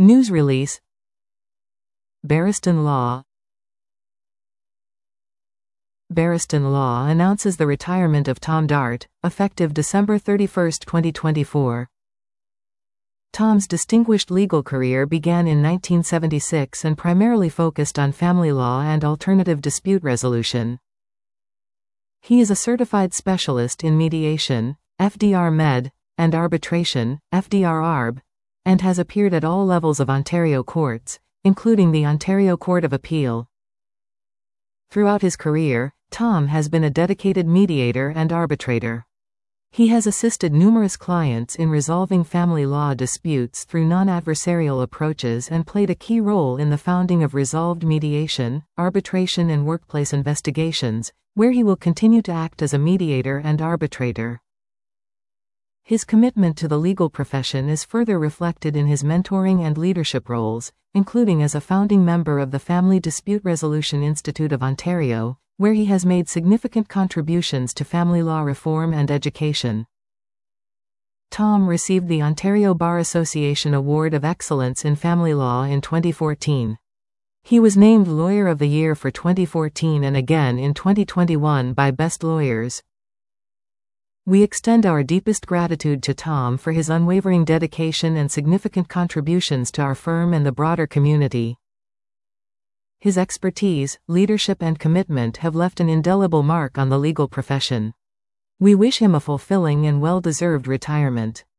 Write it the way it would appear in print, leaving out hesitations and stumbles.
News release. Barristan Law. Barristan Law announces the retirement of Tom Dart, effective December 31, 2024. Tom's distinguished legal career began in 1976 and primarily focused on family law and alternative dispute resolution. He is a certified specialist in mediation, FDR Med, and arbitration, FDR Arb, and has appeared at all levels of Ontario courts, including the Ontario Court of Appeal. Throughout his career, Tom has been a dedicated mediator and arbitrator. He has assisted numerous clients in resolving family law disputes through non-adversarial approaches and played a key role in the founding of Resolved Mediation, Arbitration and Workplace Investigations, where he will continue to act as a mediator and arbitrator. His commitment to the legal profession is further reflected in his mentoring and leadership roles, including as a founding member of the Family Dispute Resolution Institute of Ontario, where he has made significant contributions to family law reform and education. Tom received the Ontario Bar Association Award of Excellence in Family Law in 2014. He was named Lawyer of the Year for 2014 and again in 2021 by Best Lawyers. We extend our deepest gratitude to Tom for his unwavering dedication and significant contributions to our firm and the broader community. His expertise, leadership and commitment have left an indelible mark on the legal profession. We wish him a fulfilling and well-deserved retirement.